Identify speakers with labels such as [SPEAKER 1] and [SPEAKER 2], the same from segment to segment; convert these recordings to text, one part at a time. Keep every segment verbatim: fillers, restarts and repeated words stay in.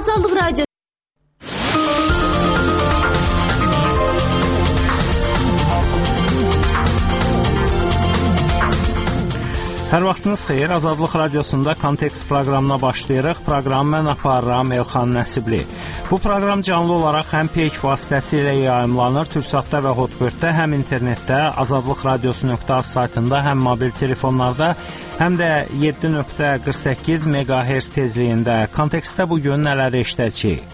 [SPEAKER 1] Azadlıq Radyosu.
[SPEAKER 2] Hər vaxtınız xeyir. Azadlıq Radiosunda Kontekst proqramına başlayırıq. Proqramı mən aparıram Elxan Nəsibli. Bu proqram canlı olaraq həm P E Y K vasitəsilə yayımlanır, Türksatda və Hotbirddə, həm internetdə, azadlıq radiosu nöqtə az saytında, həm mobil telefonlarda, həm də yeddi nöqtə qırx səkkiz meqahertz tezliyində. Kontekstdə bugün nələr eşidəcəyik?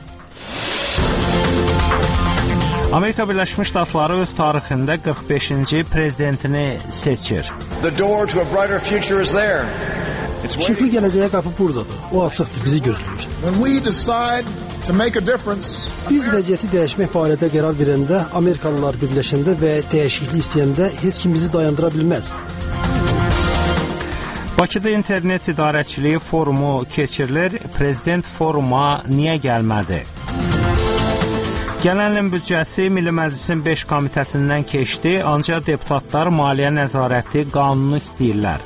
[SPEAKER 2] Amerika Birləşmiş Ştatları öz tarixində qırx beşinci prezidentini seçir.
[SPEAKER 3] İşıqlı gələcəyə qapı buradadır. O açıqdır, bizi gözləyir. Biz vəziyyəti dəyişmək barədə qərar verəndə, Amerikalılar birləşəndə və dəyişiklik istəyəndə heç kim bizi dayandıra bilməz.
[SPEAKER 2] Bakıda internet idarəçiliyi forumu keçirilir. Prezident foruma niyə gəlmədi? Gələn ilin büdcəsi Milli Məclisin beş komitəsindən keçdi, ancaq deputatlar maliyyə nəzarəti qanunu istəyirlər.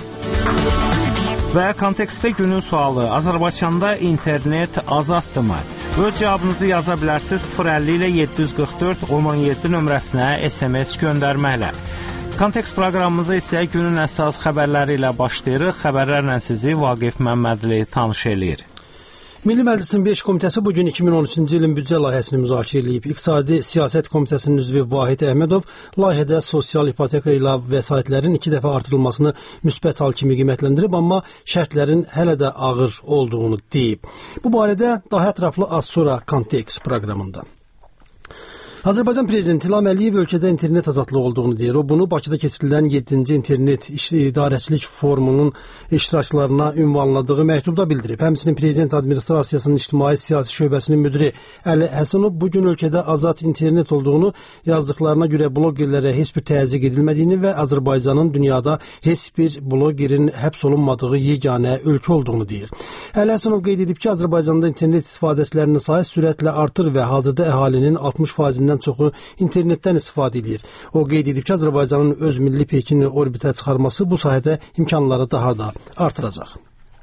[SPEAKER 2] Və kontekstdə günün sualı: Azərbaycanda internet azaddırmı? Öz cavabınızı yaza bilərsiniz sıfır əlli ilə yeddi yüz qırx dörd on on yeddi nömrəsinə S M S göndərməklə. Kontekst proqramımıza isə günün əsas xəbərləri ilə başlayırıq. Xəbərlərlə sizi Vaqif Məmmədli tanış eləyir.
[SPEAKER 3] Milli Məclisin beş komitəsi bugün iki min on üçüncü ilin büdcə layihəsini müzakirə edib. İqtisadi Siyasət Komitəsinin üzvü Vahid Əhmədov layihədə sosial ipoteka ilə vəsaitlərin iki dəfə artırılmasını müsbət hal kimi qiymətləndirib, amma şərtlərin hələ də ağır olduğunu deyib. Bu barədə daha ətraflı az sonra Kontekst proqramında. Azərbaycan Prezidenti İlham Əliyev ölkədə internet azadlığı olduğunu deyir. O bunu Bakıda keçirilən yeddinci internet idarəçilik forumunun iştirakçılarına ünvanladığı məktubda bildirib. Həmçinin Prezident Administrasiyasının İctimai Siyasi Şöbəsinin müdiri Əli Həsənov bu gün ölkədə azad internet olduğunu, yazdıqlarına görə blogerlərə heç bir təzyiq edilmədiyini və Azərbaycanın dünyada heç bir blogerin həbs olunmadığı yeganə ölkə olduğunu deyir. Əli Həsənov qeyd edib ki, Azərbaycanda internet istifadəçilərinin sayı sürətlə artır və hazırda əhalinin altmış faizindən çoxu internetdən istifadə edir. O qeyd edib ki, Azərbaycanın öz milli peykini orbitə çıxarması bu sahədə imkanları daha da artıracaq.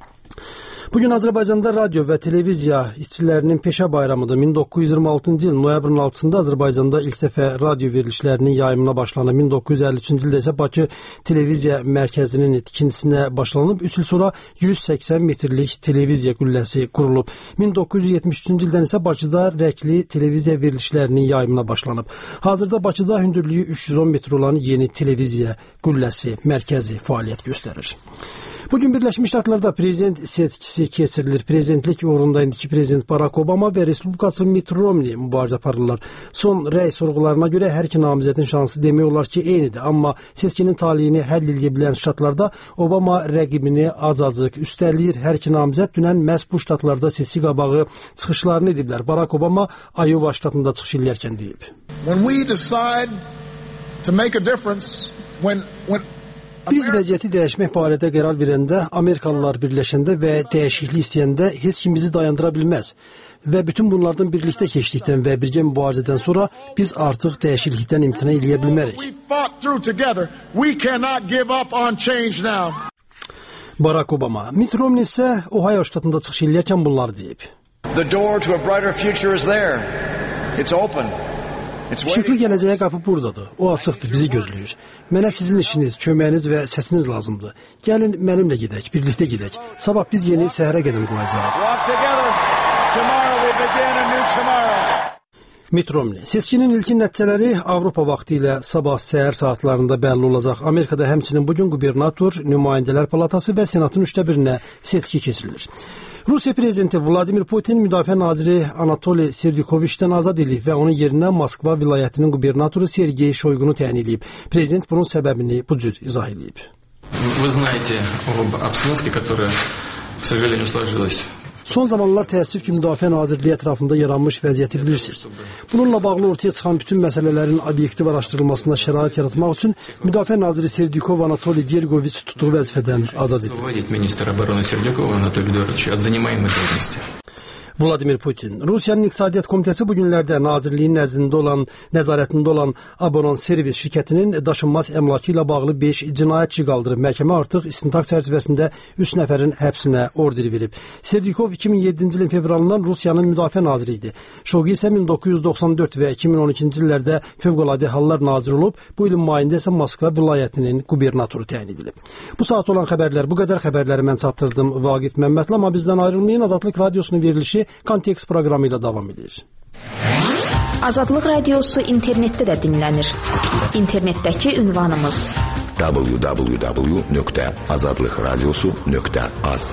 [SPEAKER 3] Bugün Azərbaycanda radio və televiziya işçilərinin peşə bayramıdır. min doqquz yüz iyirmi altıncı il noyabrın altısında Azərbaycanda ilk dəfə radio verilişlərinin yayımına başlanıb. min doqquz yüz əlli üçüncü ildə isə Bakı televiziya mərkəzinin tikintisinə başlanıb. üç il sonra yüz səksən metrlik televiziya qülləsi qurulub. min doqquz yüz yetmiş üçüncü ildən isə Bakıda rəkli televiziya verilişlərinin yayımına başlanıb. Hazırda Bakıda hündürlüyü üç yüz on metr olan yeni televiziya qülləsi mərkəzi fəaliyyət göstərir. Bugün Birləşmiş Ştatlarda prezident seçkisi keçirilir. Prezidentlik uğrunda indiki prezident Barack Obama və Respublikaçı Mitt Romney mübarizə aparırlar. Son rəy sorğularına görə hər iki namizədin şansı demək olar ki, eynidir. Amma seçkinin taleyini həll edə bilən ştatlarda Obama rəqibini az-azıq üstələyir. Hər iki namizəd dünən məhz bu ştatlarda seçki qabağı çıxışlarını ediblər. Barack Obama Iowa ştatında çıxış edərkən deyib.
[SPEAKER 4] When we decide to make a difference, when when
[SPEAKER 3] Biz vəziyyəti dəyişmək barədə qərar verəndə, Amerikalılar birləşəndə və dəyişiklik istəyəndə heç kim bizi dayandıra bilməz. Və bütün bunlardan birlikdə keçdikdən və birgə mübarizədən sonra biz artıq dəyişiklikdən imtina edə bilmərik. Barack Obama. Mitt Romney isə Ohio ştatında çıxış edərkən bunları deyib.
[SPEAKER 4] The door to a brighter future is there. It's open.
[SPEAKER 3] İşıqlı gələcəyə qapı buradadır. O açıqdır, bizi gözləyir. Mənə sizin işiniz, köməyiniz və səsiniz lazımdır. Gəlin mənimlə gedək, birlikdə gedək. Sabah biz yeni səhərə qədəm qoyacağıq. Mitt Romney. Seçkinin ilkin nəticələri Avropa vaxtı ilə sabah səhər saatlarında bəlli olacaq. Amerikada həmçinin bugün qubernator, nümayəndələr palatası və senatın üçdə birinə seçki keçirilir. Rusiya prezidenti Vladimir Putin müdafiə naziri Anatoliy Serdyukoviçdən azad edilib və onun yerinə Moskva vilayətinin qubernatoru Sergey Shoygunu təyin edib. Prezident bunun səbəbini bu cür izah edib.
[SPEAKER 5] Вы знаете об обстановке, которая, к сожалению, сложилась.
[SPEAKER 3] Son zamanlar təəssüf ki, Müdafiə Nazirliyi ətrafında yaranmış vəziyyəti bilirsiniz. Bununla bağlı ortaya çıxan bütün məsələlərin obyektiv araşdırılmasına şərait yaratmaq üçün Müdafiə Naziri Serdyukov Anatoliy Gergoviç tutduğu vəzifədən azad edildi. Vladimir Putin. Rusiyanın İqtisadiyyat Komitəsi bu günlərdə Nazirliyin nəzdində olan, nəzarətində olan Abonon Servis şirkətinin daşınmaz əmlakı ilə bağlı beş cinayətçi qaldırıb. Məhkəmə artıq istintaq çərçivəsində üç nəfərin həbsinə order verib. Serdikov iki min yeddinci ilin fevralından Rusiyanın müdafiə naziri idi. Şoqi isə min doqquz yüz doxsan dörd və iki min on ikinci illərdə Fövqəladə Hallar naziri olub. Bu ilin mayında isə Moskva vilayətinin qubernatoru təyin edilib. Bu saat olan xəbərlər, bu qədər xəbərləri mən çatdırdım Vaqif Məmmədli, amma bizdən ayrılmayın. Azadlıq Radiosunun verilişi Kontekst proqramı ilə davam edir.
[SPEAKER 1] Azadlıq Radiosu internetdə də dinlənir. İnternetdəki ünvanımız w w w nöqtə azadlıq radiosu nöqtə az.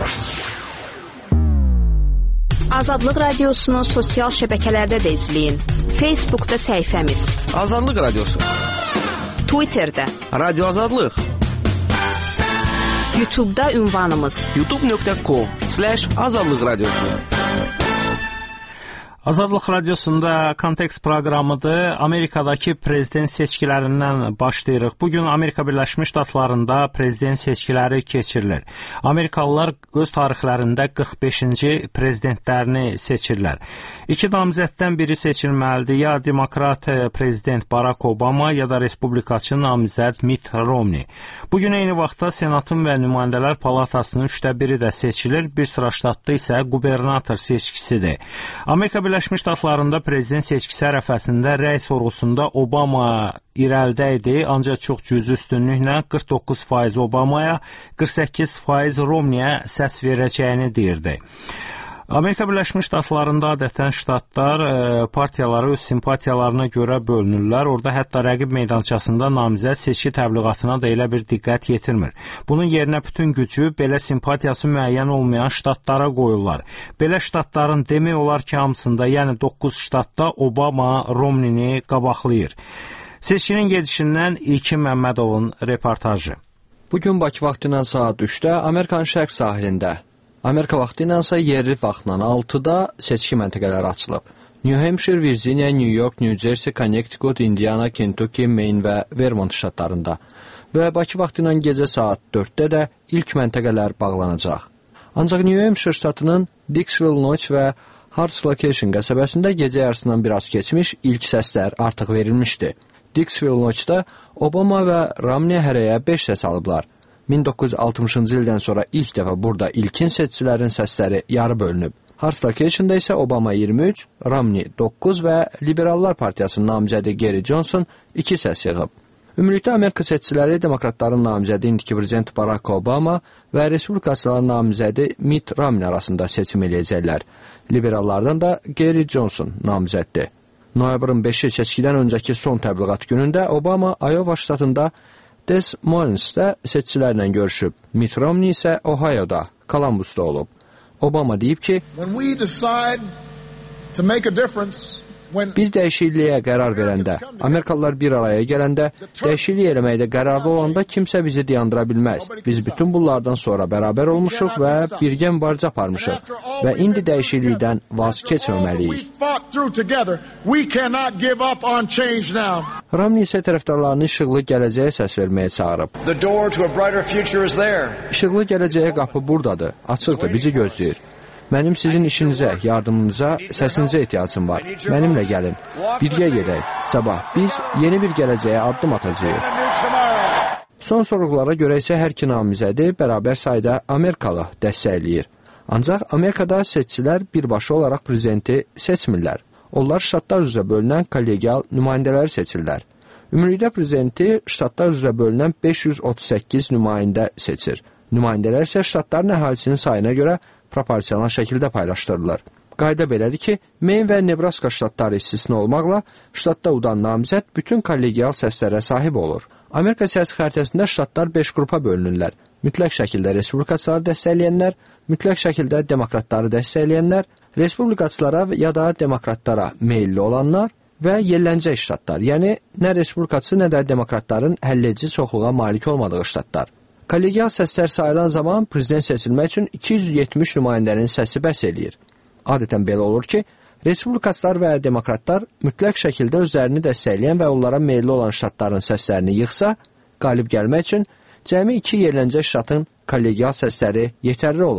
[SPEAKER 1] Azadlıq Radiosunu sosial şəbəkələrdə də izləyin. Facebookda səhifəmiz
[SPEAKER 6] Azadlıq Radiosu,
[SPEAKER 1] Twitterdə
[SPEAKER 6] Radio Azadlıq,
[SPEAKER 1] YouTube'da ünvanımız
[SPEAKER 6] youtube nöqtə com slash azadlıq radiosu.
[SPEAKER 2] Azadlıq Radiosunda Kontekst proqramıdır. Amerikadakı prezident seçkilərindən başlayırıq. Bugün Amerika Birləşmiş Ştatlarında prezident seçkiləri keçirilir. Amerikalılar öz tarixlərində qırx beşinci prezidentlərini seçirlər. İki namizəddən biri seçilməlidir. Ya demokrat prezident Barack Obama, ya da respublikaçı namizəd Mitt Romney. Bugün eyni vaxtda Senatın və Nümayəndələr Palatasının üçdə biri də seçilir. Bir sıra ştatda isə qubernator seçkisidir. Amerika Birləşmiş Ştatlarında prezident seçkisi ərəfəsində rəy sorğusunda Obama irəlidə idi, ancaq çox cüzi üstünlüklə qırx doqquz faiz Obamaya, qırx səkkiz faiz Romney'ə səs verəcəyini deyirdi. Amerika Birləşmiş Ştatlarında adətən ştatlar e, partiyaları öz simpatiyalarına görə bölünürlər. Orada hətta rəqib meydançasında namizəd seçki təbliğatına da elə bir diqqət yetirmir. Bunun yerinə bütün gücü belə simpatiyası müəyyən olmayan ştatlara qoyurlar. Belə ştatların demək olar ki, hamısında, yəni doqquz ştatda Obama Romney'ni qabaqlayır. Seçkinin gedişindən İlkin Məmmədovun reportajı.
[SPEAKER 7] Bugün Bakı vaxtı ilə saat üçdə Amerikanın şərq sahilində, Amerika vaxtı ilə isə yerli vaxtla altıda seçki məntəqələri açılıb. New Hampshire, Virginia, New York, New Jersey, Connecticut, Indiana, Kentucky, Maine və Vermont ştatlarında və Bakı vaxtı ilə gecə saat dörddə də ilk məntəqələr bağlanacaq. Ancaq New Hampshire ştatının Dixville Notch və Hearts Location qəsəbəsində gecə yarısından biraz keçmiş ilk səslər artıq verilmişdi. Dixville Notchda Obama və Romney hərəyə beş səs alıblar. min doqquz yüz altmışıncı ildən sonra ilk dəfə burada ilkin seçicilərin səsləri yarı bölünüb. Hearts Location'da isə Obama iyirmi üç, Romney doqquz və Liberallar Partiyasının namizədi Gary Johnson iki səs yığıb. Ümumilikdə Amerika seçiciləri demokratların namizədi indiki prezident Barack Obama və respublikaçıların namizədi Mitt Romney arasında seçim eləyəcəklər. Liberallardan da Gary Johnson namizəddir. Noyabrın beşi seçkidən öncəki son təbliğat günündə Obama Iowa ştatında Des Moines'də seçicilərlə görüşüb. Mitt Romney isə Ohio'da, Columbus'da olub. Obama deyib ki, biz dəyişikliyə qərar verəndə, Amerikalılar bir araya gələndə, dəyişiklik eləməkdə qərarlı olanda kimsə bizi dayandıra bilməz. Biz bütün bunlardan sonra bərabər olmuşuq və birgə mübarizə aparmışıq və indi dəyişiklikdən vaz keçməməliyik. Romney isə tərəfdarlarını işıqlı gələcəyə səs verməyə çağırıb. İşıqlı gələcəyə qapı buradadır, açıqdır, bizi gözləyir. Mənim sizin işinizə, yardımınıza, səsinizə ehtiyacım var. Mənimlə gəlin. Birgə gedək. Sabah biz yeni bir gələcəyə addım atacağıq. Son sorğulara görə isə hər iki namizədi bərabər sayda Amerikalı dəstəkləyir. Ancaq Amerikada seçicilər birbaşa olaraq prezidenti seçmirlər. Onlar ştatlar üzrə bölünən kollegial nümayəndələri seçirlər. Ümumilikdə prezidenti ştatlar üzrə bölünən beş yüz otuz səkkiz nümayəndə seçir. Nümayəndələr isə ştatların əhalisinin sayına görə proporsional şəkildə paylaşdırılır. Qayda belədir ki, Maine və Nebraska ştatları istisna olmaqla, ştatda udan namizəd bütün kollegial səslərə sahib olur. Amerika siyasi xəritəsində ştatlar beş qrupa bölünürlər. Mütləq şəkildə respublikaçıları dəstəkləyənlər, mütləq şəkildə demokratları dəstəkləyənlər, respublikaçılara ya da demokratlara meyilli olanlar və yerləncək ştatlar, yəni nə respublikaçı, nə də demokratların həlledici çoxluğa malik olmadığı ştatlar. Kollegial səslər sayılan zaman prezident seçilmək üçün iki yüz yetmiş nümayəndənin səsi bəs eləyir. Adətən belə olur ki, respublikaçılar və demokratlar mütləq şəkildə özlərini dəstəkləyən və onlara meyilli olan ştatların səslərini yığsa, qalib gəlmək üçün cəmi iki yerləncək ştatın kollegial səsləri yetərli olar.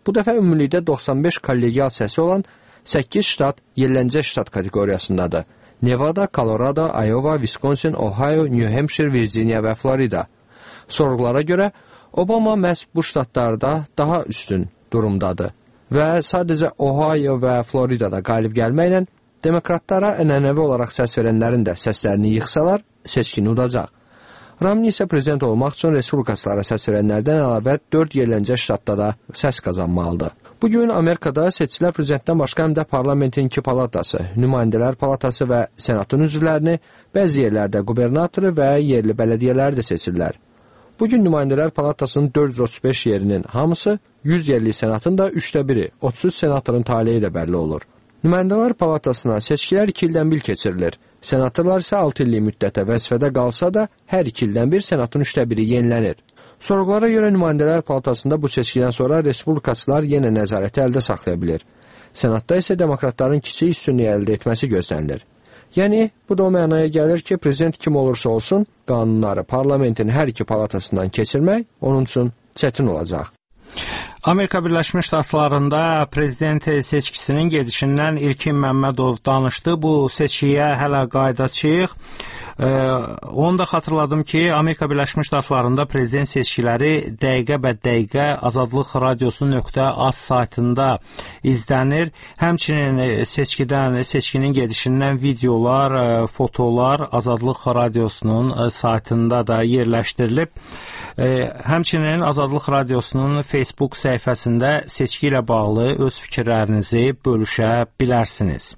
[SPEAKER 7] Bu dəfə ümumilikdə doxsan beş kollegial səsi olan səkkiz ştat yerləncə ştat kateqoriyasındadır. Nevada, Colorado, Iowa, Wisconsin, Ohio, New Hampshire, Virginia və Florida. Sorğulara görə Obama məhz bu ştatlarda daha üstün durumdadır və sadəcə Ohio və Floridada qalib gəlməklə demokratlara ənənəvi olaraq səs verənlərin də səslərini yıxsalar, seçkini udacaq. Romney isə prezident olmaq üçün respublikaçılara səs verənlərdən əlavə dörd yerləncə ştatda da səs qazanmalıdır. Bugün Amerikada seçicilər prezidentdən başqa həm də parlamentin iki palatası, nümayəndələr palatası və senatın üzvlərini, bəzi yerlərdə qubernatoru və yerli bələdiyyələri də seçirlər. Bugün nümayəndələr palatasının dörd yüz otuz beş yerinin hamısı, yüz yerli senatın da üçdə biri, otuz üç senatorun taleyi də bəlli olur. Nümayəndələr palatasına seçkilər iki ildən bir keçirilir. Senatorlar isə altı illik müddətə vəzifədə qalsa da, hər iki ildən bir senatın üçdə biri yenilənir. Sorğulara görə nümayəndələr palatasında bu seçkidən sonra respublikaçılar yenə nəzarəti əldə saxlaya bilir. Senatda isə demokratların kiçik üstünlüyü əldə etməsi gözlənilir. Yəni, bu da o mənaya gəlir ki, prezident kim olursa olsun, qanunları parlamentin hər iki palatasından keçirmək onun üçün çətin olacaq.
[SPEAKER 2] Amerika Birləşmiş Ştatlarında prezident seçkisinin gedişindən İlkin Məmmədov danışdı. Bu seçkiyə hələ qayıdacağıq. Ee, onu da xatırladım ki, Amerika Birləşmiş Ştatlarında prezident seçkiləri dəqiqə bə dəqiqə Azadlıq Radiosu nöqtə az saytında izlənir. Həmçinin seçkidən, seçkinin gedişindən videolar, fotolar Azadlıq Radiosunun saytında da yerləşdirilib. Həmçinin Azadlıq Radiosunun Facebook səhifəsində seçki ilə bağlı öz fikirlərinizi bölüşə bilərsiniz.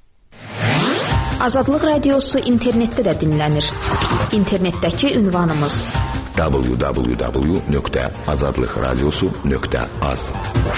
[SPEAKER 1] Azadlıq Radiosu internetdə də dinlənir. İnternetdəki ünvanımız
[SPEAKER 8] w w w nöqtə azadlıq radiosu nöqtə az.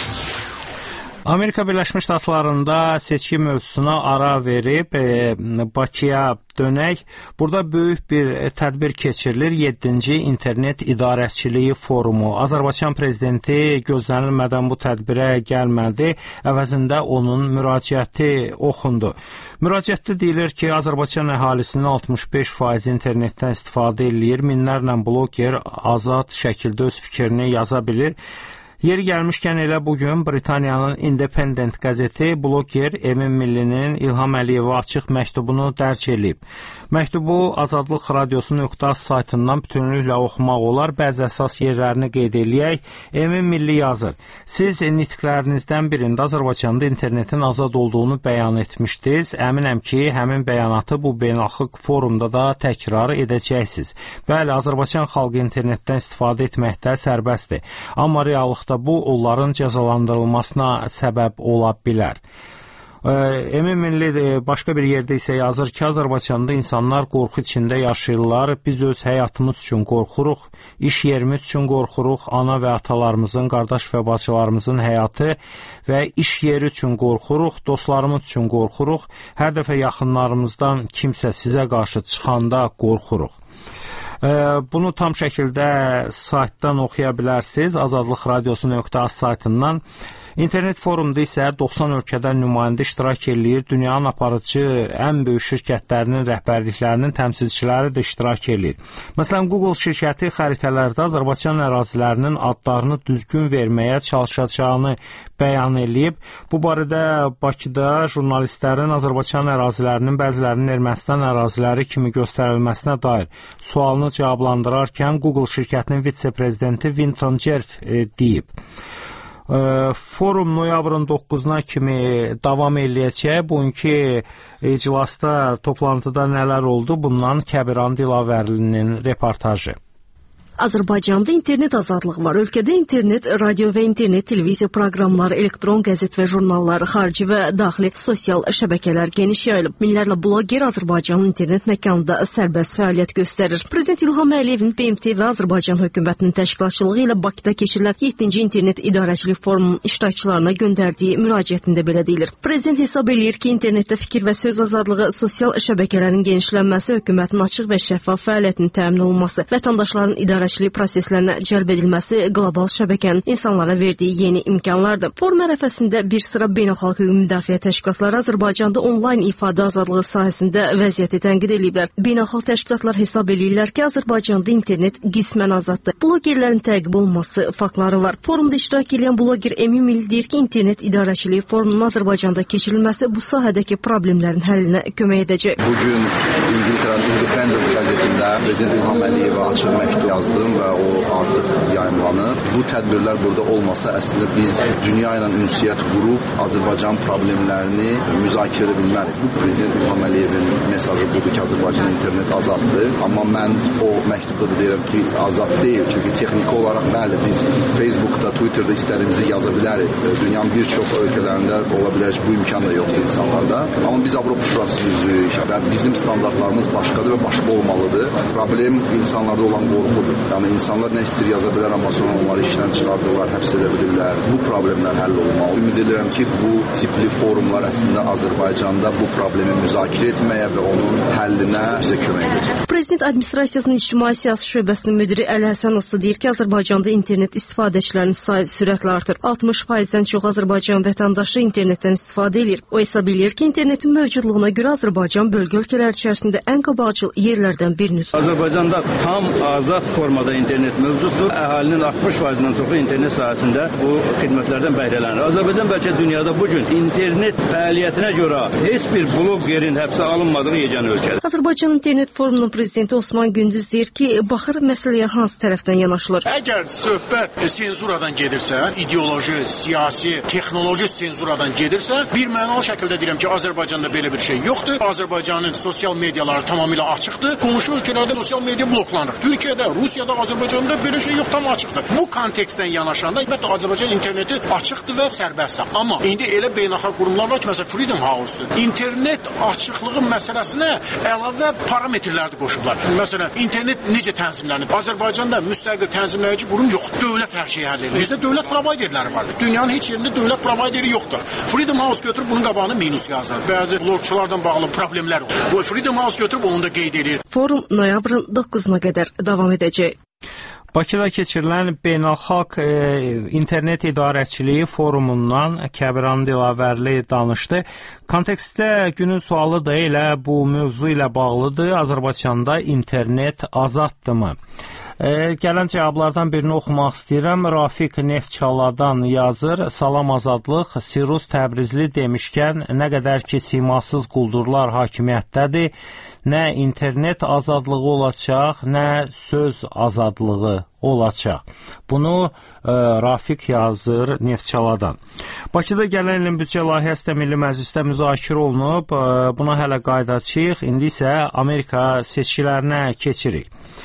[SPEAKER 2] Amerika Birləşmiş Ştatlarında seçki mövzusuna ara verib e, Bakıya dönək. Burada böyük bir tədbir keçirilir. yeddinci İnternet İdarəçiliyi Forumu. Azərbaycan prezidenti gözlənilmədən bu tədbirə gəlmədi. Əvəzində onun müraciəti oxundu. Müraciətdə deyilir ki, Azərbaycan əhalisinin altmış beş faizi internetdən istifadə edir. Minlərlə bloger azad şəkildə öz fikrini yaza bilir. Yeri gəlmişkən elə bugün Britaniyanın Independent qəzeti bloger Emin Millinin İlham Əliyevə açıq məktubunu dərc edib. Məktubu Azadlıq Radiosu nöqtə az saytından bütünlüklə oxumaq olar. Bəzi əsas yerlərini qeyd eləyək. Emin Milli yazır. Siz nitqlərinizdən birində Azərbaycanda internetin azad olduğunu bəyan etmişdiniz. Əminəm ki, həmin bəyanatı bu beynəlxalq forumda da təkrar edəcəksiniz. Bəli, Azərbaycan xalqı internetdən istifadə etməkdə sərbəstdir. Amma reallıqda bu, onların cəzalandırılmasına səbəb ola bilər. Emin Milli başqa bir yerdə isə yazır ki, Azərbaycanda insanlar qorxu içində yaşayırlar. Biz öz həyatımız üçün qorxuruq, iş yerimiz üçün qorxuruq, ana və atalarımızın, qardaş və bacılarımızın həyatı və iş yeri üçün qorxuruq, dostlarımız üçün qorxuruq. Hər dəfə yaxınlarımızdan kimsə sizə qarşı çıxanda qorxuruq. Bunu tam şəkildə saytdan oxuya bilərsiniz. Azadlıq Radiosu nöqtə az saytından. İnternet forumda isə doxsan ölkədən nümayəndə iştirak edir. Dünyanın aparıcı ən böyük şirkətlərinin rəhbərliklərinin təmsilçiləri də iştirak edir. Məsələn, Google şirkəti xəritələrdə Azərbaycan ərazilərinin adlarını düzgün verməyə çalışacağını bəyan edib. Bu barədə Bakıda jurnalistlərin Azərbaycan ərazilərinin bəzilərinin Ermənistan əraziləri kimi göstərilməsinə dair sualını cavablandırarkən Google şirkətinin vitse-prezidenti Vinton Cerf e, deyib. Forum noyabrın doqquzuna kimi davam eləyəcək. Bugünkü iclasda, toplantıda nələr oldu? Bundan Kəbiran Dilavərlinin reportajı.
[SPEAKER 9] Azərbaycanda internet azadlığı var. Ölkədə internet, radio və internet televiziya proqramları, elektron qəzet və jurnallar, xarici və daxili sosial şəbəkələr geniş yayılıb. Minlərlə bloger Azərbaycanın internet məkanında sərbəst fəaliyyət göstərir. Prezident İlham Əliyevin B M T və Azərbaycan hökumətinin təşkilatçılığı ilə Bakıda keçirilən yeddinci İnternet İdarəçilik Forumunun iştirakçılarına göndərdiyi müraciətində belə deyilir. Prezident hesab eləyir ki, internetdə fikir və söz azadlığı, sosial şəbəkələrin genişlənməsi, hökumətin açıq və şəffaf fəaliyyətinin təmin olunması, vətəndaşların idarə idarəçilik proseslərinə cəlb edilməsi qlobal şəbəkənin insanlara verdiyi yeni imkanlardır. Forum ərəfəsində bir sıra beynəlxalq hüquq müdafiə təşkilatları Azərbaycanda onlayn ifadə azadlığı sahəsində vəziyyəti tənqid ediblər. Beynəlxalq təşkilatlar hesab edirlər ki, Azərbaycanda internet qismən azaddır. Blogerlərin təqib olunması faktları var. Forumda iştirak edən bloger Emin Milli deyir ki, internet idarəçiliyi forumunun Azərbaycanda keçirilməsi bu sahədəki problemlərin həllinə kömək edəcək.
[SPEAKER 10] Bugün İngiltərənin Independent qəzetində Prezident İlham Əliyevə açıq məktub yazdım və o artıq yayımlanır. Bu tədbirlər burada olmasa əslində biz dünya ilə ünsiyyət qurub Azərbaycan problemlərini müzakirə edə bilmərik. Bu Prezident İlham Əliyevin mesajı budur ki, Azərbaycan internet azaddır. Amma mən o məktubda da deyirəm ki, azad deyil. Çünki texniki olaraq bəli, biz Facebookda, Twitterda istədiyimizi yaza bilərik. Dünyanın bir çox ölkələrində ola bilər ki, bu imkan da yoxdur insanlarda. Amma biz Avropa Şurası üzvüyük və bizim standartlarımız başqadır və başqa olmalıdır. Problem insanlarda olan qorxudur. Yəni insanlar nə istəyir yaza bilər, amma sonra onları işdən çıxardırlar, həbs edə bilirlər. Bu problemlər həll olmalı. Ümid edirəm ki, bu tipli forumlar əslində Azərbaycanda bu problemi müzakirə etməyə və onun həllinə bizə kömək edəcək.
[SPEAKER 9] Prezident Administrasiyasının İctimai Siyasi Şöbəsinin müdiri Əli Həsənov deyir ki, Azərbaycanda internet istifadəçilərinin sayı sürətlə artır. altmış faizdən çox Azərbaycan vətəndaşı internetdən istifadə edir. O hesab edir ki, internetin mövcudluğuna görə Azərbaycan bölgə ölkələr içərisində ən qabaqcıl yerlərdən birini tutur.
[SPEAKER 11] Azərbaycanda tam azad formada internet mövcuddur. Əhalinin altmış faizindən çoxu internet sahəsində bu xidmətlərdən bəhrələnir. Azərbaycan bəlkə dünyada bu gün internet fəaliyyətinə görə heç bir blogerin həbsə alınmadığı yeganə ölkədir.
[SPEAKER 9] Azərbaycan İnternet Forumunun prezidenti Osman Gündüz deyir ki, baxır məsələyə hansı tərəfdən yanaşılır.
[SPEAKER 12] Əgər söhbət senzuradan gedirsə, ideoloji, siyasi, texnoloji senzuradan gedirsə, bir mənalı şəkildə deyirəm ki, Azərbaycanda belə bir şey yoxdur. Azərbaycanın sosial mediaları tamamilə açıqdır. Qonşu ölkələrdə sosial media bloklanır. Türkiyədə, Rusiyada, Azərbaycanda belə şey yox, tam açıqdır. Bu kontekstdən yanaşanda əlbəttə Azərbaycan interneti açıqdır və sərbəstdir. Amma indi elə beynəlxalq qurumlar var ki, məsələn Freedom House-dur. İnternet açıqlığı məsələsinə əlavə parametrlər də qoşublar. Məsələn, internet necə tənzimlənir? Azərbaycanda müstəqil tənzimləyici qurum yoxdur. Dövlət hər şeyi həll edir. Bizdə dövlət provayderləri var. Dünyanın heç yerində dövlət provayderi yoxdur. Freedom House götürüb bunun qabağını minus yazır. Bəzi blokçulardan bağlı problemlər var. Bu Freedom House götürüb onu da qeyd edir.
[SPEAKER 9] Forum noyabrın doqquzuna qədər davam edəcək.
[SPEAKER 2] Bakıda keçirilən Beynəlxalq e, İnternet İdarəçiliyi Forumundan Kəbiran Dilavərli danışdı. Kontekstdə günün sualı da elə bu mövzu ilə bağlıdır. Azərbaycanda internet azaddırmı? E, gələn cavablardan birini oxumaq istəyirəm. Rafiq Neftçaladan yazır. Salam azadlıq. Sirus Təbrizli demişkən, nə qədər ki simasız quldurlar hakimiyyətdədir, nə internet azadlığı olacaq, nə söz azadlığı olacaq. Bunu e, Rafiq yazır Neftçaladan. Bakıda gələn ilin büdcə layihəsi də Milli Məclisdə müzakirə olunub. E, buna hələ qayıdacağıq. İndi isə Amerika seçkilərinə keçirik.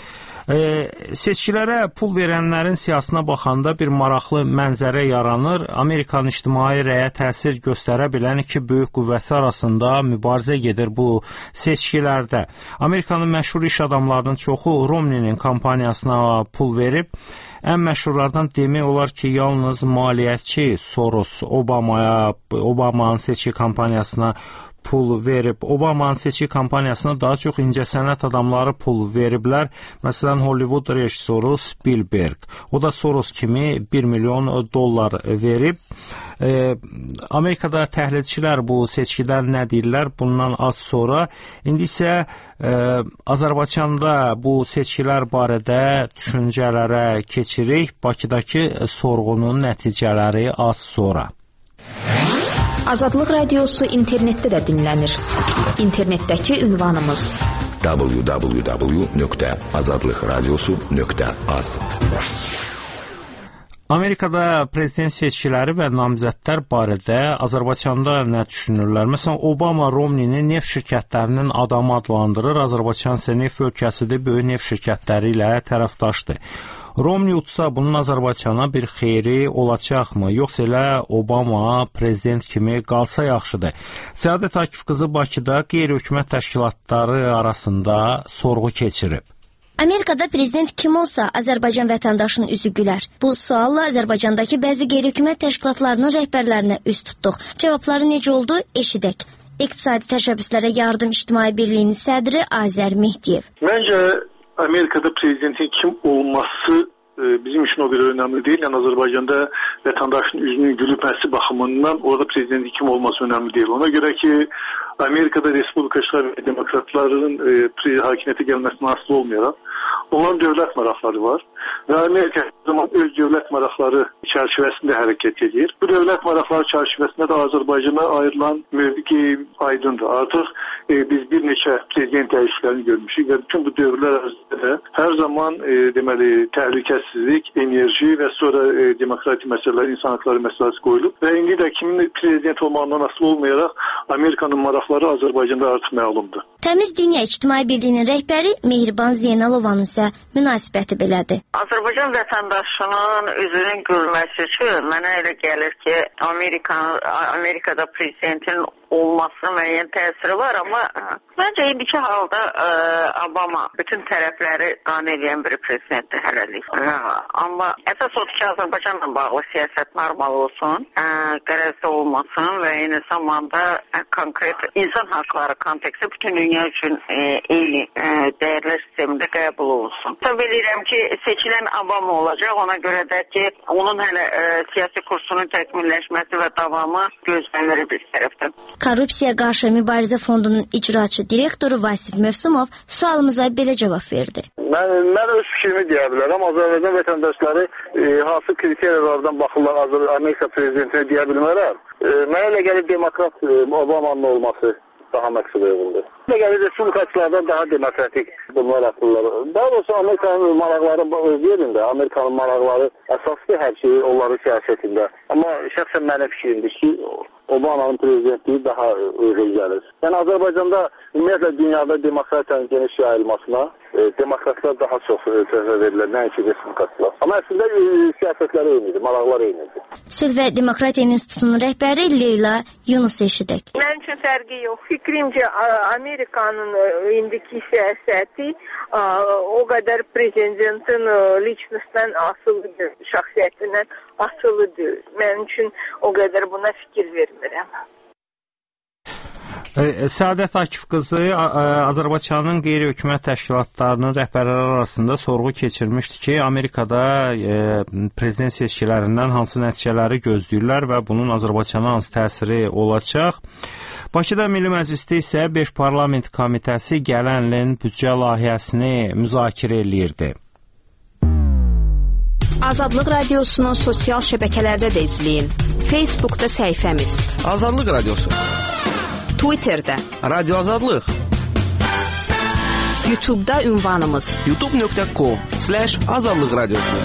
[SPEAKER 2] E, seçkilərə pul verənlərin siyasına baxanda bir maraqlı mənzərə yaranır. Amerikanın ictimai rəyə təsir göstərə bilən iki böyük qüvvəsi arasında mübarizə gedir bu seçkilərdə. Amerikanın məşhur iş adamlarının çoxu Romney'nin kampaniyasına pul verib. Ən məşhurlardan demək olar ki, yalnız maliyyətçi Soros Obamaya, Obamanın seçki kampaniyasına pul verib. Obamanın seçki kampaniyasına daha çox incəsənət adamları pul veriblər. Məsələn, Hollywood rejissoru Spielberg. O da Soros kimi bir milyon dollar verib. E, Amerikada təhlilçilər bu seçkidən nə deyirlər? Bundan az sonra. İndi isə e, Azərbaycanda bu seçkilər barədə düşüncələrə keçirik. Bakıdakı sorğunun nəticələri az sonra.
[SPEAKER 1] Azadlıq Radiosu internetdə də dinlənir. İnternetdəki ünvanımız
[SPEAKER 8] w w w nöqtə azadlıq radiosu nöqtə az.
[SPEAKER 2] Amerikada prezident seçkiləri və namizədlər barədə Azərbaycanda nə düşünürlər? Məsələn, Obama Romney'ni neft şirkətlərinin adamı adlandırır. Azərbaycan isə neft ölkəsidir, böyük neft şirkətləri ilə tərəfdaşdır. Romney utsa bunun Azərbaycana bir xeyri olacaqmı? Yoxsa elə Obama prezident kimi qalsa yaxşıdır? Səadət Akif qızı Bakıda qeyri-hökumət təşkilatları arasında sorğu keçirib.
[SPEAKER 13] Amerikada prezident kim olsa Azərbaycan vətəndaşının üzü gülər. Bu sualla Azərbaycandakı bəzi qeyri-hökumət təşkilatlarının rəhbərlərinə üz tutduq. Cavabları necə oldu? Eşidək. İqtisadi təşəbbüslərə yardım İctimai Birliyinin sədri Azər Mehdiyev.
[SPEAKER 14] Məncə Amerika'da prezidentin kim olması bizim için o kadar önemli değil. Yani Azerbaycan'da vatandaşın yüzünün gülüpmesi bakımından orada prezidentin kim olması önemli değil. Ona göre ki Amerika'da Respublikaçılar ve Demokratların e, hakimiyete gelmesine asıl olmayarak onların devlet maraqları var. Ve Amerika her zaman öz devlet maraqları çerçevesinde hareket ediyor. Bu devlet maraqları çerçevesinde de Azerbaycan'a ayrılan mövqi aydındır. Artık e, biz bir neçə prezident dəyişikliklerini görmüşük ve bütün bu dövrler arasında her zaman e, deməli təhlükəsizlik, enerji ve sonra e, demokratik meseleler, insan hakları meselesi koyulub. Ve indi de kimin prezident olmağından asıl olmayarak Amerika'nın maraqları Azerbaycan'da artıq məlumdur.
[SPEAKER 13] Təmiz Dünya İctimai Birliyinin rəhbəri Mehriban Zeynalovanın isə münasibəti belədir.
[SPEAKER 15] Azərbaycan vətəndaşının üzünün gülməsi üçün mənə elə gəlir ki, Amerika, Amerikada prezidentin olması müəyyən təsiri var, amma məncə indiki halda ə, Obama bütün tərəfləri qane edən bir prezidentdir hələlik. Amma əsas odur ki, Azərbaycanla bağlı siyasət normal olsun, ə, qərəzdə olmasın və eyni zamanda ə, konkret insan haqları konteksti bütün dünya üçün ə, eyni ə, dəyərlər sistemində qəbul olunsun. Təbii bilirəm ki, seçilən Obama olacaq, ona görə də ki, onun hələ ə, siyasi kursunun təkmilləşməsi və davamı gözlənir bir tərəfdən.
[SPEAKER 13] Korrupsiya qarşı mübarizə fondunun icraçı direktoru Vasif Mövsümov sualımıza belə cavab verdi.
[SPEAKER 16] Mən, mən öz fikrimi deyə bilərəm. Azərbaycan vətəndaşları e, hansı kriteriyalardan baxırlar Azər Amerika prezidentinə deyə bilmərəm. E, mənə elə gəlir demokrat e, Obama'nın olması daha məqsədə uyğundur. Mənə gəlir respublikaçılardan daha demokratik bunlar atırlar. Daha doğrusu Amerikanın maraqları öz yerində. Amerikanın maraqları əsaslı hər şeyi onların siyasətində. Amma şəxsən mənim fikrimdir ki, Obama'nın prezidentliyi daha uyğun gəlir. Yəni Azərbaycanda ümumiyyətlə dünyada demokratiyanın geniş yayılmasına e, demokratlar daha çox töhfə verirlər, nəinki respublikaçılar. Amma əslində e, siyasətləri eynidir, maraqlar eynidir.
[SPEAKER 13] Sülh və Demokratiya İnstitutunun rəhbəri Leyla Yunus eşidək.
[SPEAKER 17] Mənim üçün fərqi yox. Fikrimcə Amerikanın indiki siyasəti o qədər prezidentin liçnisindən asılıdır, şəxsiyyətindən asılıdır. Mənim üçün o qədər buna fikir vermirəm.
[SPEAKER 2] Səadət Akif qızı Azərbaycanın qeyri-hökumət təşkilatlarının rəhbərləri arasında sorğu keçirmişdi ki, Amerikada prezident seçkilərindən hansı nəticələri gözləyirlər və bunun Azərbaycana hansı təsiri olacaq. Bakıda Milli Məclisdə isə beş parlament komitəsi gələn ilin büdcə layihəsini müzakirə eləyirdi.
[SPEAKER 1] Azadlıq Radiosunu sosial şəbəkələrdə də izləyin. Facebookda səhifəmiz
[SPEAKER 6] Azadlıq Radiosu,
[SPEAKER 1] Twitterdə
[SPEAKER 6] Radio Azadlıq,
[SPEAKER 1] YouTube'da ünvanımız
[SPEAKER 6] youtube nöqtə com slash azadlıq radiosu.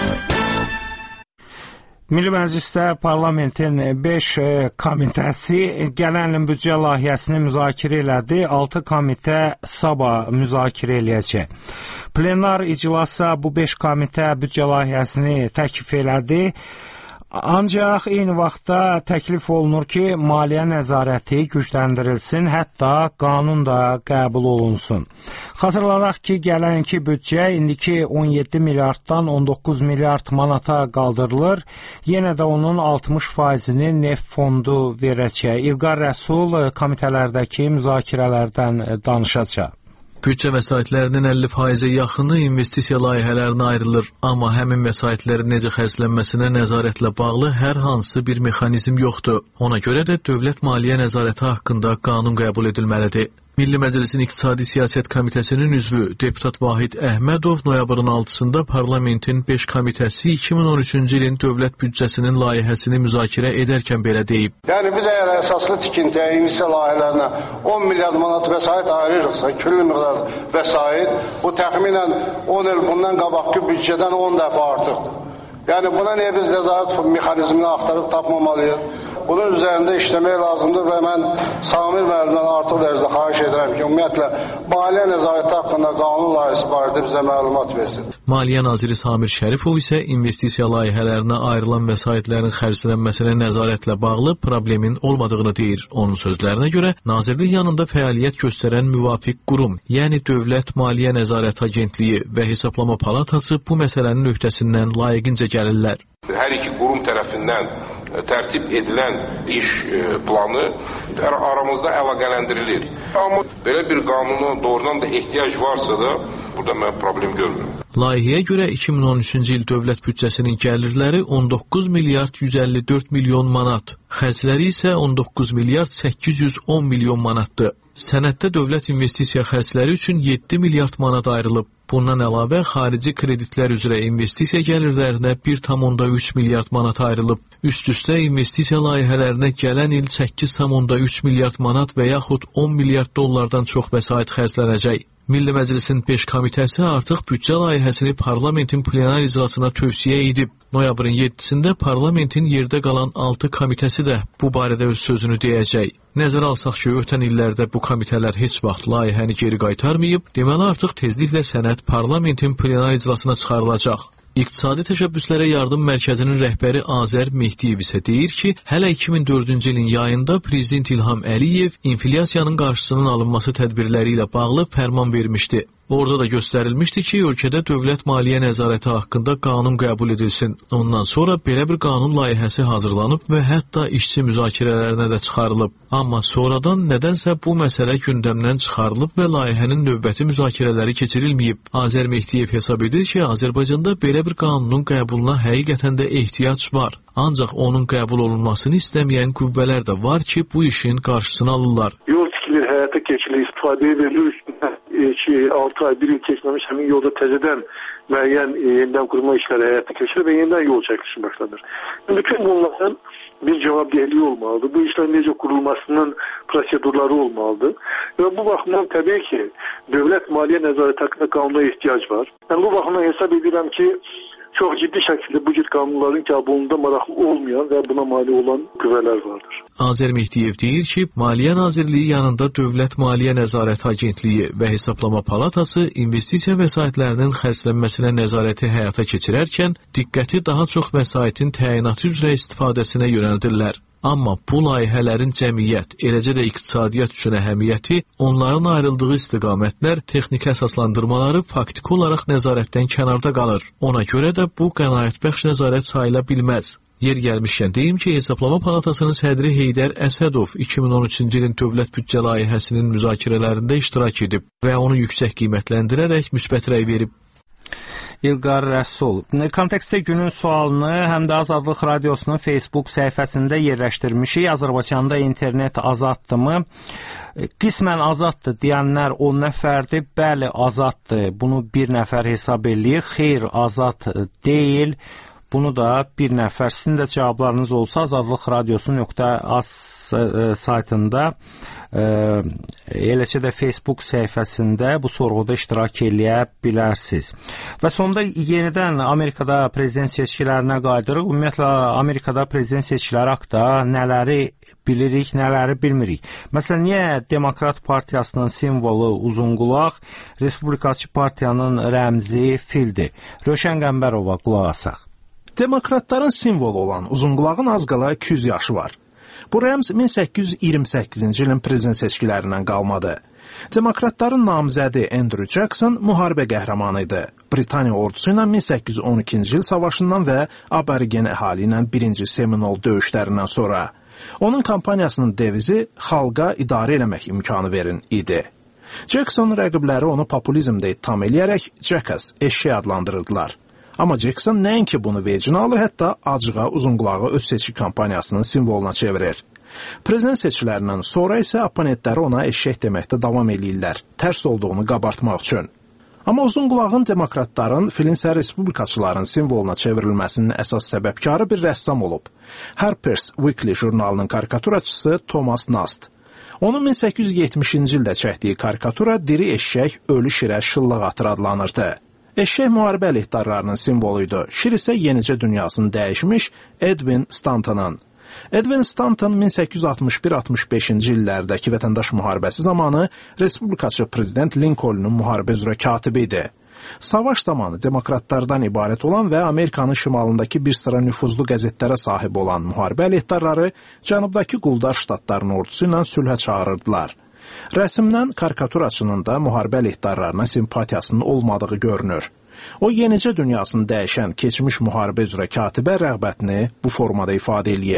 [SPEAKER 2] Milli Məclisdə parlamentin beş komitəsi gələn ilin büdcə layihəsini müzakirə elədi. altı komitə sabah müzakirə eləyəcək. Plenar iclasa bu beş komitə büdcə layihəsini təklif elədi. Ancaq eyni vaxtda təklif olunur ki, maliyyə nəzarəti gücləndirilsin, hətta qanun da qəbul olunsun. Xatırladaq ki, gələnki büdcə indiki on yeddi milyarddan on doqquz milyard manata qaldırılır. Yenə də onun altmış faizini neft fondu verəcək. İlqar Rəsul komitələrdəki müzakirələrdən danışacaq.
[SPEAKER 18] Büdcə vəsaitlərinin əlli faizə yaxını investisiya layihələrinə ayrılır, amma həmin vəsaitlərin necə xərclənməsinə nəzarətlə bağlı hər hansı bir mexanizm yoxdur. Ona görə də dövlət maliyyə nəzarəti haqqında qanun qəbul edilməlidir. Milli Məclisin İqtisadi Siyasət Komitəsinin üzvü deputat Vahid Əhmədov noyabrın altısında parlamentin beş komitəsi iki min on üçüncü ilin dövlət büdcəsinin layihəsini müzakirə edərkən belə deyib.
[SPEAKER 19] Yəni biz əgər əsaslı tikintiyə, investisiya layihələrinə on milyard manat vəsait ayırırıqsa, külli miqdar vəsait, bu təxminən on il bundan qabaqki büdcədən on dəfə artıqdır. Yəni buna niyə biz nəzarət mexanizmini axtarıb tapmamalıyıq? Bunun üzərində işləmək lazımdır və mən Samir müəllimdən artıq dərəcədə xahiş edirəm ki, ümumiyyətlə maliyyə nəzarəti haqqında qanun layihəsi barədə bizə məlumat versin.
[SPEAKER 18] Maliyyə naziri Samir Şərifov isə investisiya layihələrinə ayrılan vəsaitlərin xərclənməsinə nəzarətlə bağlı problemin olmadığını deyir. Onun sözlərinə görə nazirlik yanında fəaliyyət göstərən müvafiq qurum, yəni Dövlət Maliyyə Nəzarət Agentliyi və Hesablama Palatası bu məsələnin öhdəsindən layiqincə gəlirlər.
[SPEAKER 20] Hər iki qurum tərəfindən tərtib edilən iş planı aramızda əlaqələndirilir. Amma belə bir qanuna doğrudan da ehtiyac varsa da burada mən problem görmürəm.
[SPEAKER 18] Layihəyə görə iki min on üçüncü il dövlət büdcəsinin gəlirləri on doqquz milyard yüz əlli dörd milyon manat, xərcləri isə on doqquz milyard səkkiz yüz on milyon manatdır. Sənəddə dövlət investisiya xərcləri üçün yeddi milyard manat ayrılıb. Bundan əlavə xarici kreditlər üzrə investisiya gəlirlərinə bir tam üç milyard manat ayrılıb. Üst-üstə investisiya layihələrinə gələn il səkkiz tam üç milyard manat və yaxud on milyard dollardan çox vəsait xərclənəcək. Milli Məclisin beş komitəsi artıq büdcə layihəsini parlamentin plenar iclasına tövsiyə edib. Noyabrın yeddisində parlamentin yerdə qalan altı komitəsi də bu barədə öz sözünü deyəcək. Nəzərə alsaq ki, ötən illərdə bu komitələr heç vaxt layihəni geri qaytarmayıb, deməli artıq tezliklə sənəd parlamentin plenar iclasına çıxarılacaq. İqtisadi Təşəbbüslərə Yardım Mərkəzinin rəhbəri Azər Mehdiyev isə deyir ki, hələ iki min dördüncü ilin yayında Prezident İlham Əliyev inflyasiyanın qarşısının alınması tədbirləri ilə bağlı fərman vermişdi. Orada da göstərilmişdi ki, ölkədə dövlət maliyyə nəzarəti haqqında qanun qəbul edilsin. Ondan sonra belə bir qanun layihəsi hazırlanıb və hətta işçi müzakirələrinə də çıxarılıb. Amma sonradan nədənsə bu məsələ gündəmdən çıxarılıb və layihənin növbəti müzakirələri keçirilməyib. Azər Mehdiyev hesab edir ki, Azərbaycanda belə bir qanunun qəbuluna həqiqətən də ehtiyac var. Ancaq onun qəbul olunmasını istəməyən qüvvələr də var ki, bu işin qarşısını alırlar.
[SPEAKER 14] Yol tikilir, həyata keçilir, istifadəyə verilir üstündə. ki, altı ay, bir il keçməmiş həmin yolda təzədən müəyyən yeniden qurma işləri həyata keçirir və yeniden yol çəkilişi başlanır. Bütün bunların bir cavabdehliyi olmalıdır. Bu işlerin necə qurulmasının prosedurları olmalıdır. Və bu baxımdan təbii ki, dövlət maliyyə nəzarəti haqqında qanuna ehtiyac var. Yəni, bu baxımdan hesab edirəm ki, çox ciddi şəkildə bu cür qanunların qəbulunda maraqlı olmayan və buna mani olan qüvvələr vardır.
[SPEAKER 18] Azər Mehdiyev deyir ki, Maliyyə Nazirliyi yanında Dövlət Maliyyə Nəzarəti Agentliyi və Hesablama Palatası investisiya vəsaitlərinin xərclənməsinə nəzarəti həyata keçirərkən diqqəti daha çox vəsaitin təyinatı üzrə istifadəsinə yönəldirlər. Amma bu layihələrin cəmiyyət, eləcə də iqtisadiyyat üçün əhəmiyyəti, onların ayrıldığı istiqamətlər, texniki əsaslandırmaları faktiki olaraq nəzarətdən kənarda qalır. Ona görə də bu qənaətbəxş nəzarət sayıla bilməz. Yer gəlmişkən deyim ki, Hesablama Palatasının sədri Heydər Əsədov iki min on üçüncü ilin dövlət büdcə layihəsinin müzakirələrində iştirak edib və onu yüksək qiymətləndirərək müsbət rəy verib.
[SPEAKER 2] İlqar Rəsul. Kontekstdə günün sualını həm də Azadlıq Radiosunun Facebook səhifəsində yerləşdirmişik. Azərbaycanda internet azaddır. Qismən azaddır deyənlər on nəfərdir. Bəli, azaddır. Bunu bir nəfər hesab eləyir. Xeyr, azad deyil. Bunu da bir nəfər. Sizin də cavablarınız olsa azadlıq radiosu nöqtə az saytında, eləcə də Facebook səhifəsində bu sorğuda iştirak eləyə bilərsiniz. Və sonda yenidən Amerikada prezident seçkilərinə qayıdırıq. Ümumiyyətlə, Amerikada prezident seçkiləri haqqında nələri bilirik, nələri bilmirik. Məsələn, niyə Demokrat Partiyasının simvolu uzunqulaq, Respublikaçı Partiyanın rəmzi fildir? Rövşən Qəmbərova, qulaq asaq.
[SPEAKER 21] Demokratların simvolu olan uzunqulağın az qala iki yüz yaşı var. Bu rəmz min səkkiz yüz iyirmi səkkizinci ilin prezident seçkilərindən qalmadı. Demokratların namizədi Andrew Jackson müharibə qəhrəmanı idi. Britaniya ordusu ilə min səkkiz yüz on ikinci il savaşından və aborigen əhali ilə birinci Seminole döyüşlərindən sonra. Onun kampaniyasının devizi xalqa idarə eləmək imkanı verin idi. Jackson rəqibləri onu populizmdə ittiham eləyərək Jackass, eşşək adlandırırdılar. Amma Jackson nəinki bunu vecinə alır, hətta acığa uzunqulağı öz seçki kampaniyasının simvoluna çevirir. Prezident seçkilərindən sonra isə oponentləri ona eşşək deməkdə davam eləyirlər, tərs olduğunu qabartmaq üçün. Amma uzunqulağın demokratların, filinsə respublikaçıların simvoluna çevrilməsinin əsas səbəbkarı bir rəssam olub. Harper's Weekly jurnalının karikaturaçısı Thomas Nast. Onun min səkkiz yüz yetmişinci ildə çəkdiyi karikatura diri eşşək, ölü şirə, şıllıq atır adlanırdı. Eşşək müharibə əleyhdarlarının simvoluydu. Şir isə yenicə dünyasını dəyişmiş Edwin Stanton'ın. Edwin Stanton min səkkiz yüz altmış bir altmış beşinci illərdəki vətəndaş müharibəsi zamanı Respublikaçı prezident Lincoln'un müharibə üzrə katibi idi. Savaş zamanı demokratlardan ibarət olan və Amerikanın şimalındakı bir sıra nüfuzlu qəzetlərə sahib olan müharibə əleyhdarları cənubdakı quldar ştatların ordusu ilə sülhə çağırırdılar. Rəsmdən karikaturaçının da müharibə əleyhdarlarına simpatiyasının olmadığı görünür. O, yenicə dünyasını dəyişən keçmiş müharibə üzrə katibə rəğbətini bu formada ifadə eləyir.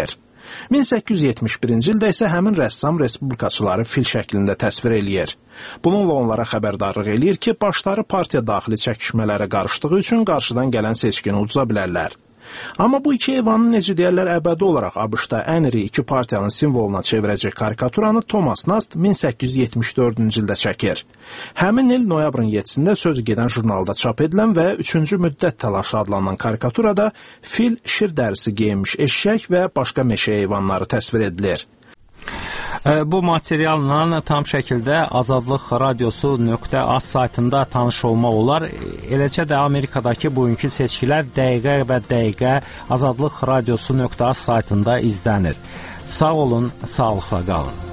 [SPEAKER 21] min səkkiz yüz yetmiş birinci ildə isə həmin rəssam respublikaçıları fil şəklində təsvir eləyir. Bununla onlara xəbərdarlıq eləyir ki, başları partiya daxili çəkişmələrə qarışdığı üçün qarşıdan gələn seçkini uduza bilərlər. Amma bu iki heyvanın necə deyərlər əbədi olaraq ABŞ-da ən iri iki partiyanın simvoluna çevirəcək karikaturanı Thomas Nast min səkkiz yüz yetmiş dördüncü ildə çəkir. Həmin il noyabrın yeddisində Söz gedən jurnalda çap edilən və üçüncü müddət təlaşı adlanan karikaturada fil, şir dərisi geyinmiş eşşək və başqa meşə heyvanları təsvir edilir.
[SPEAKER 2] Bu materialla tam şəkildə azadlıq radiosu nöqtə az saytında tanış olmaq olar. Eləcə də Amerikadakı bugünkü seçkilər dəqiqə və dəqiqə azadlıq radiosu nöqtə az saytında izlənir. Sağ olun, sağlıqla qalın.